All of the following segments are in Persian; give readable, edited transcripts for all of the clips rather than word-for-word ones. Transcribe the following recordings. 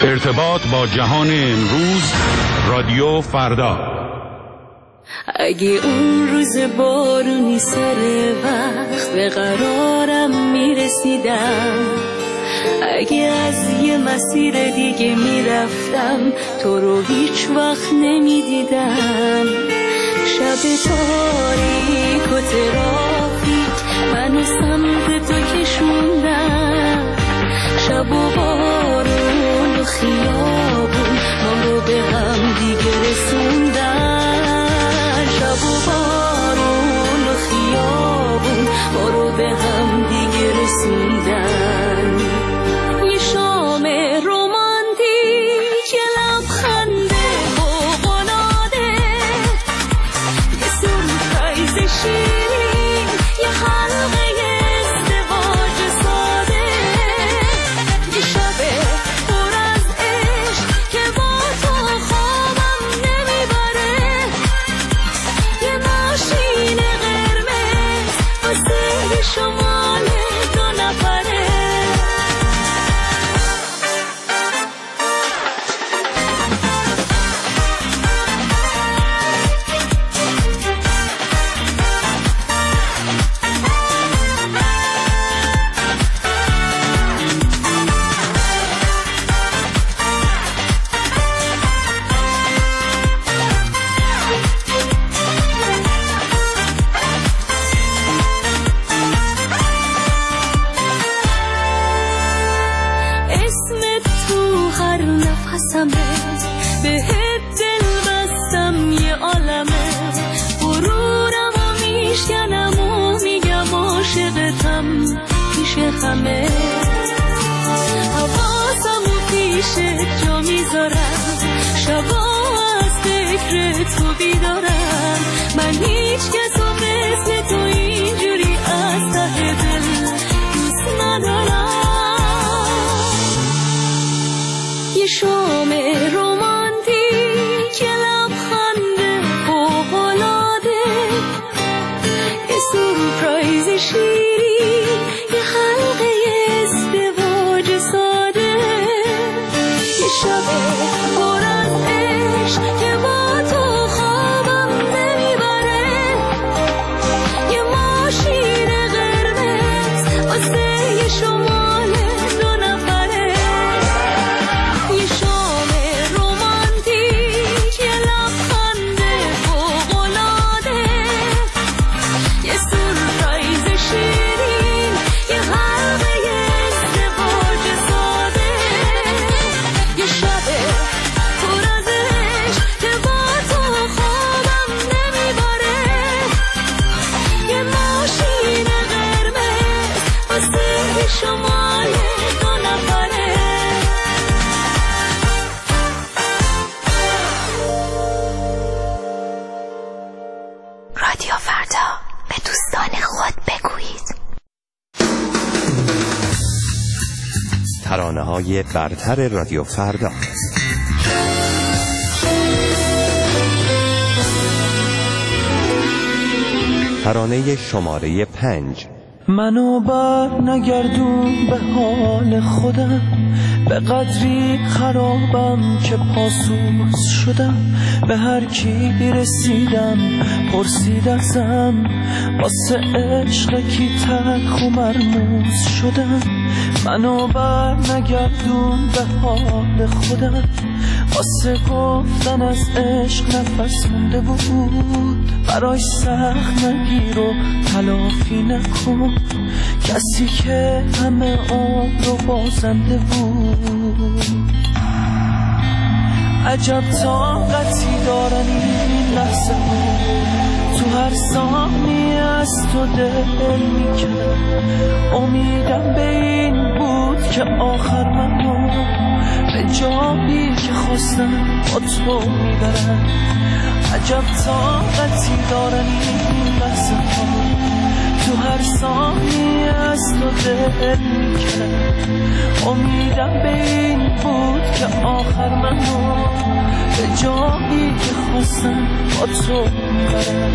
ارتباط با جهان امروز، رادیو فردا. اگه اون روز بارونی سر وقت به قرارم میرسیدم، اگه از یه مسیر دیگه میرفتم تو رو هیچ وقت نمیدیدم، شب تاریک و ترافیک منو سمت تو کشوندم، شب و بارون و خیابون ما رو به هم دیگه رسوندن، شب و بارون و خیابون ما رو به هم دیگه رسوندن. یه شام رومانتیک، یه لبخنده فوق‌العاده، یه سورپرایز شیرین، یه حلقه ازدواج ساده، یه شب پر از عشق که با تو خوابم نمیبره، یه ماشین قرمز واسه شمال دو نفره. اسمت تو هر نفسمه، بهت دل بستم یه عالمه، غرورم و میشکنم و میگم عاشقتم پیش همه، حواسم و پیشت جا میذارم، شبا از فکر تو بیدارم، من هیچ کس و مثل تو اینجوری از ته دل دوست ندارم. یه شام رومانتیک، یه لبخنده فوق‌العاده، یه سورپرایز شیرین، یه حلقه ازدواج ساده، یه شب پر از عشق که با تو خوابم نمیبره، یه ماشین قرمز واسه یه شمال دو نفره. یه شام رومانتیک، یه لبخنده فوق‌العاده، یه سورپرایز شیرین، یه حلقه ازدواج ساده، یه شب پر از عشق که با تو خوابم نمیبره، یه ماشین قرمز واسه شمال دو نفره. رادیو فردا، به دوستان خود بگویید. ترانه‌های برتر رادیو فردا. ترانه شماره 5. منو بر نگردون به حال خودم، به قدری خرابم که پاسوس شدم، به هر کی رسیدم پرسید ازم، واسه عشق کی تلخ و مرموز شدم. منو بر نگردون به حال خودم، واسه گفتن از عشق نفس مونده بود، برای سخت نگیر و تلافی نکن، کسی که همه عمر رو بازنده بود. عجب طاقتی دارن این لحظه ها، تو هر ثانیه از تو دل میکنم، امیدم به این بود که آخر منو به جایی که خواستم با تو میبرم. عجب طاقتی دارن این لحظه ها، تو هر ثانیه از تو دل میکنم، امیدم به این بود که آخر منو به جایی که خواستم با تو میبرم.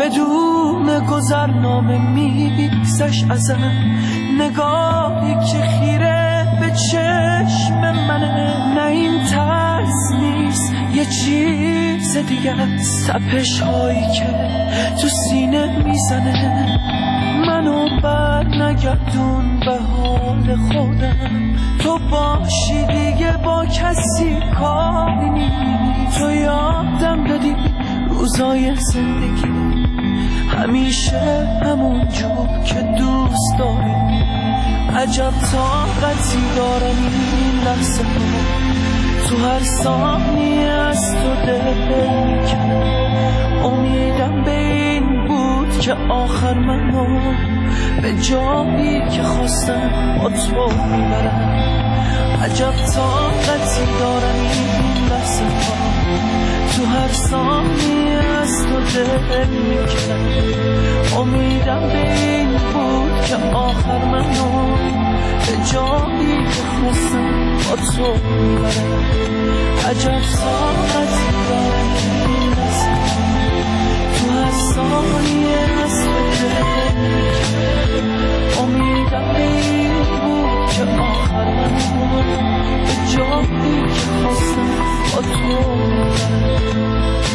بدون گذرنامه میگذشت ازم، نگاهی که خیره به چشم منه. نه این ترس نیست، یه چیز دیگه است، تپش هایی که تو سینه میزنه. منو بر نگردون به حال خودم، تو باشی دیگه با کسی کاری نیست. تو یادم دادی روزای زندگی همیشه همون جور که دوست داری. عجب طاقتی دارم این لحظه ها، تو هر ثانیه از تو دل میکنم. امیدم به این بود که آخر منو به جایی که خواستم با تو میبرم. عجب طاقتی دارم این لحظه ها، تو هر ثانیه از تو دل میکنم. امیدم به این بود که آخر منو به جایی که خواستم با تو میبرم. عجب طاقتی دارم این لحظه ها، تو هر ثانیه از تو دل میکنم. امیدم به این بود که آخر منو به جایی که خواستم با تو میبرم.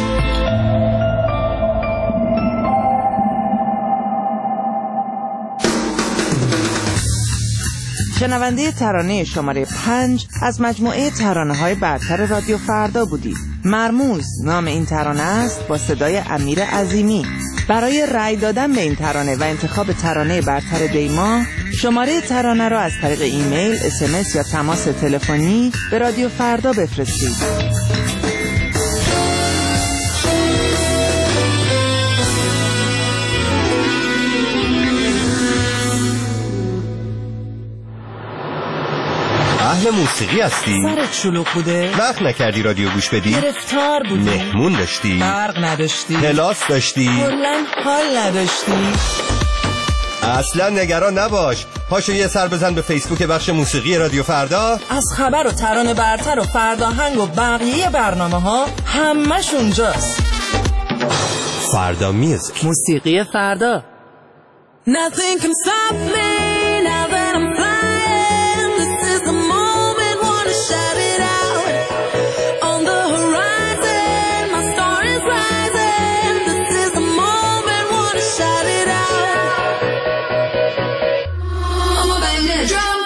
شنونده ترانه شماره 5 از مجموعه ترانه‌های برتر رادیو فردا بودید. مرموز نام این ترانه است، با صدای امیر عظیمی. برای رأی دادن به این ترانه و انتخاب ترانه برتر دیما، شماره ترانه را از طریق ایمیل، SMS یا تماس تلفنی به رادیو فردا بفرستید. اهل موسیقی هستی؟ سرت شلوغ بوده؟ وقت نکردی رادیو گوش بدی؟ گرفتار بودی؟ مهمون داشتی؟ برق نداشتی؟ کلاس داشتی؟ کلاً حال نداشتی؟ اصلا نگران نباش، پاشو یه سر بزن به فیسبوک بخش موسیقی رادیو فردا. از خبر و ترانه برتر و فرداهنگ و بقیه برنامه ها همش اونجاست. فردا میوزیک، موسیقی فردا. Nothing can stop me now that I'm flying. This is the moment, wanna shout it out. On the horizon, my star is rising. This is the moment, wanna shout it out. I'ma bang that drum.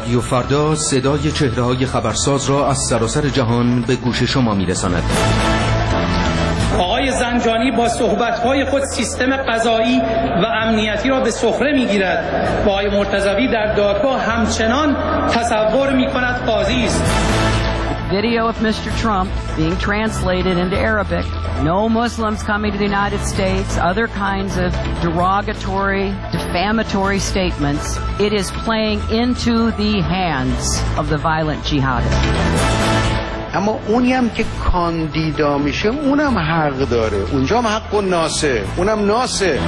رادیو فردا صدای چهره‌های خبرساز را از سراسر جهان به گوش شما می‌رساند. آقای زنجانی با صحبت‌های خود سیستم قضایی و امنیتی را به سخره می‌گیرد و آقای مرتضوی در دادگاه همچنان تصور می‌کند قاضی است. Video of Mr. Trump being translated into Arabic. No Muslims coming to the United States, other kinds of derogatory, defamatory statements. It is playing into the hands of the violent jihadists. اما اونی هم که کاندیدا میشه اونم حق داره، اونجا هم حق و ناسه، اونم ناسه.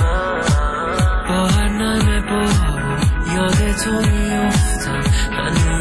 تو میافتم